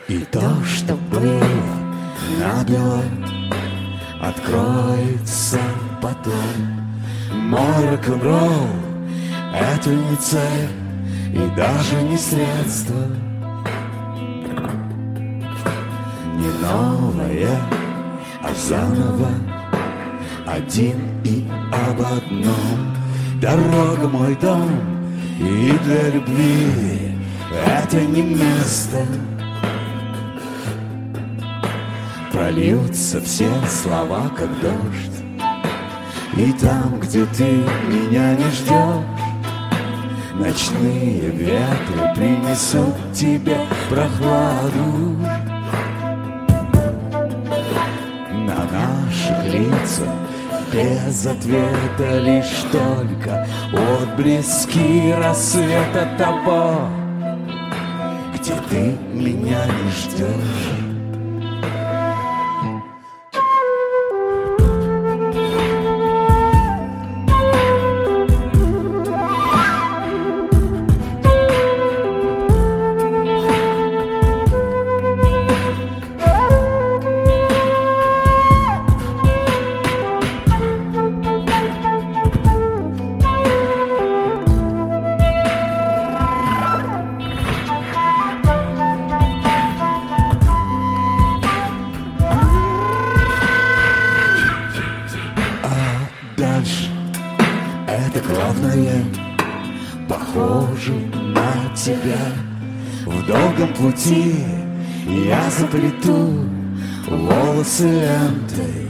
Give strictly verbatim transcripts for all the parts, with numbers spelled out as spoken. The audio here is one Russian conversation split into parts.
И то, что было набело, откроется потом. Мой рок-н-ролл — это не цель и даже не средство, не новое, а заново, один и об одном. Дорога мой дом, и для любви это не место. Прольются все слова, как дождь, и там, где ты меня не ждешь, ночные ветры принесут тебе прохладу. На наших лицах без ответа лишь только отблески рассвета того, где ты меня не ждешь. Похожу на тебя в долгом пути, я заплету волосы лентой,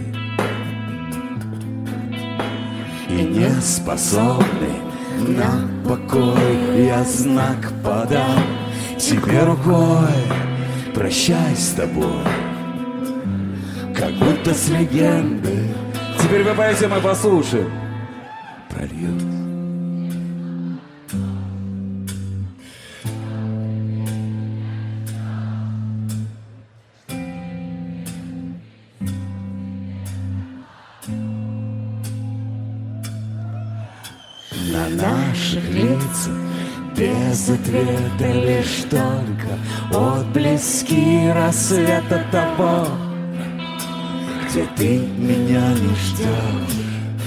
и не способный на покой я знак подам тебе рукой. Прощай с тобой, как будто с легенды. Теперь вы поете, мы послушаем. Прольют. На наших лицах без ответа лишь только отблески рассвета того, где ты меня не ждешь.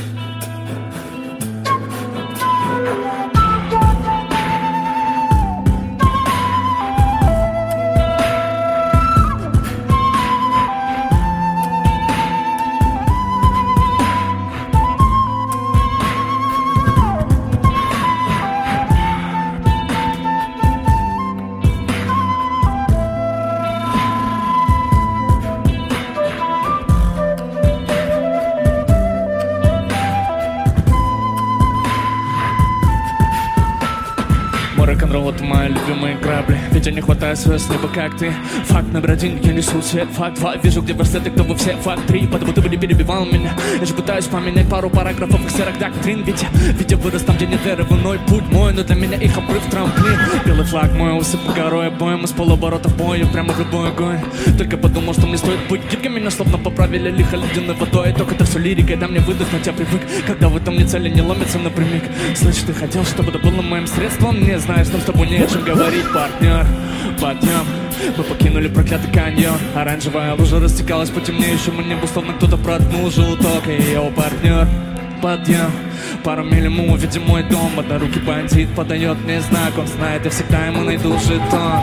Рок-н-ролл — это мои любимые грабли. Ведь я не хватаю звезд неба, как ты. Факт номер один, я несу свет. Факт два, вижу, где версеты, кто вы все. Факт три, потому ты бы не перебивал меня. Я же пытаюсь поменять пару параграфов их серых доктрин. Ведь я, ведь я вырос там, где нет веры в иной путь мой, но для меня их обрыв трамплин. Белый флаг мой, усыпан горой обоим, из полуоборота в бою, прямо в любой огонь. Только подумал, что мне стоит быть гибким, меня словно поправили лихо ледяной водой. Только это все лирика, дай мне выдохнуть, я привык, когда в этом не цели, не ломится напрямик. Слышь, ты хотел, чтобы это было моим средством? Не знаешь, нам с тобой не о чем говорить, партнер. Подъем, мы покинули проклятый каньон. Оранжевая лужа растекалась по темнеющему небу, словно кто-то проткнул желток. И его партнер. Подъем, пару миль ему увидим мой дом. Однорукий бандит подает мне знак, он знает, я всегда ему найду жетон.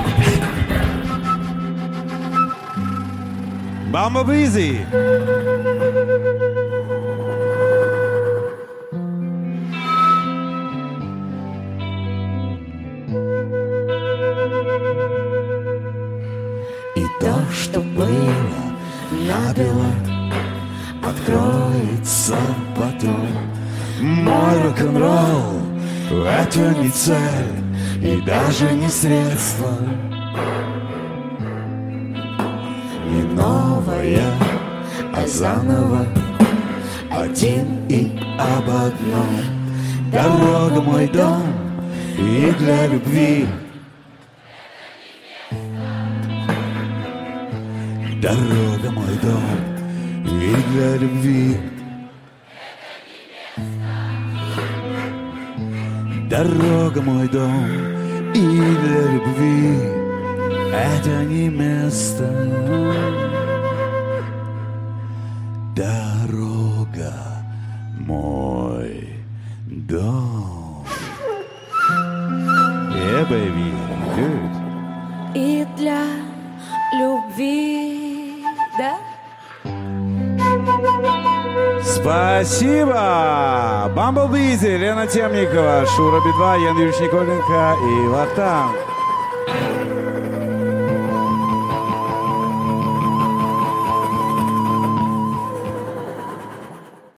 Бамба Бизи! И то, что было набело, откроется потом. Мой рок-н-ролл — это не цель и даже не средство, не новое, а заново, один и об одном. Дорога мой дом, и для любви дорога мой дом, и для любви дорога мой дом, и для любви это не место. Дорога, мой дом. Yeah, baby. Good. И для любви, да? Спасибо! Бамблбизи, Лена Темникова, Шура Би два, Ян Юрьевич Николенко и Вартан.